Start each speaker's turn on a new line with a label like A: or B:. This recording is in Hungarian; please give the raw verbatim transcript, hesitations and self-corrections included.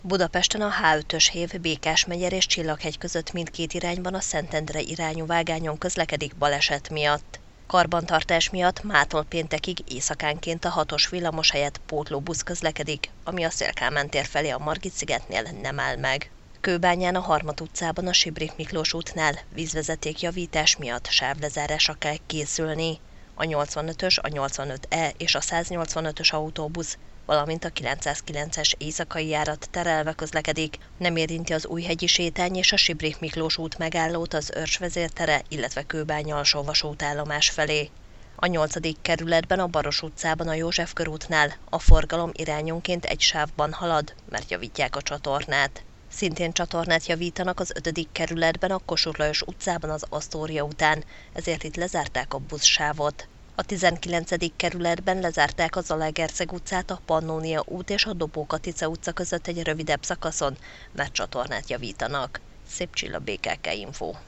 A: Budapesten a há ötös hév Békás-megyer és Csillaghegy között mindkét irányban a Szentendre irányú vágányon közlekedik baleset miatt. Karbantartás miatt mától péntekig éjszakánként a hatos villamos helyett pótlóbusz közlekedik, ami a Széll-Kálmán tér felé a Margit-szigetnél nem áll meg. Kőbányán a Harmat utcában a Sibrik Miklós útnál vízvezetékjavítás miatt sávlezárásra kell készülni. A nyolcvanötös, a nyolcvanöt E és a száznyolcvanötös autóbusz, valamint a kilencszázkilences éjszakai járat terelve közlekedik, nem érinti az Újhegyi sétány és a Sibrik Miklós út megállót az Örs vezértere, illetve Kőbánya alsó vasútállomás felé. A nyolcadik kerületben a Baros utcában a József körútnál a forgalom irányonként egy sávban halad, mert javítják a csatornát. Szintén csatornát javítanak az ötödik kerületben a Kossuth Lajos utcában az Asztória után, ezért itt lezárták a buszsávot. A tizenkilencedik kerületben lezárták a Zalaegerszeg utcát, a Pannónia út és a Dobó-Katica utca között egy rövidebb szakaszon, mert csatornát javítanak. Szép Csilla, bé ká ká Info.